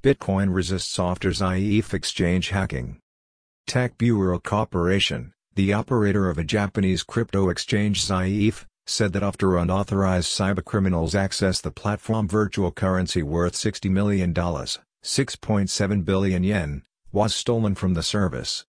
Bitcoin resists after Zaif exchange hacking. TechBureau Corporation, the operator of a Japanese crypto exchange Zaif, said that after unauthorized cybercriminals accessed the platform, virtual currency worth $60 million, 6.7 billion yen, was stolen from the service.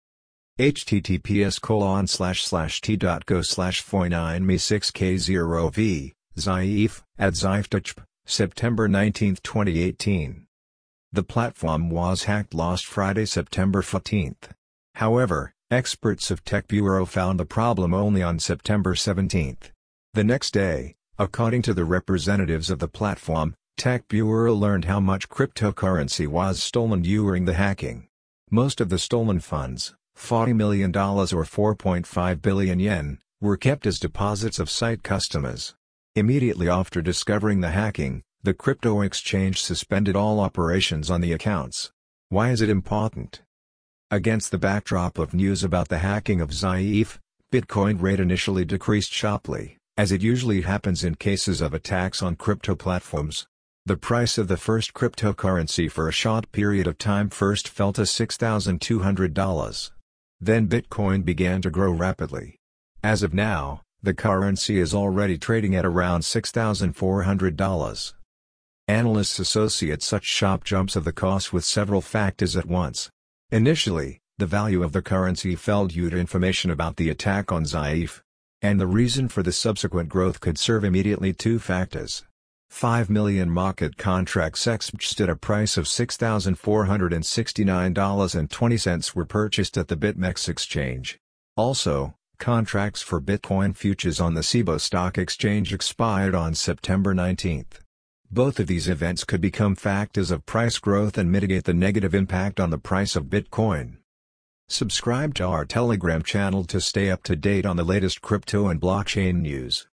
https://t.go/foi9me6k0v, Zaif, at Zaif, September 19, 2018. The platform was hacked last Friday, September 14. However, experts of TechBureau found the problem only on September 17. The next day, according to the representatives of the platform, TechBureau learned how much cryptocurrency was stolen during the hacking. Most of the stolen funds, $40 million or 4.5 billion yen, were kept as deposits of site customers. Immediately after discovering the hacking, the crypto exchange suspended all operations on the accounts. Why is it important? Against the backdrop of news about the hacking of Zaif, Bitcoin rate initially decreased sharply, as it usually happens in cases of attacks on crypto platforms. The price of the first cryptocurrency for a short period of time first fell to $6,200. Then Bitcoin began to grow rapidly. As of now, the currency is already trading at around $6,400. Analysts associate such sharp jumps of the cost with several factors at once. Initially, the value of the currency fell due to information about the attack on Zaif. And the reason for the subsequent growth could serve immediately two factors. 5 million market contracts exchanged at a price of $6,469.20 were purchased at the BitMEX exchange. Also, contracts for Bitcoin futures on the Cboe Stock Exchange expired on September 19. Both of these events could become factors of price growth and mitigate the negative impact on the price of Bitcoin. Subscribe to our Telegram channel to stay up to date on the latest crypto and blockchain news.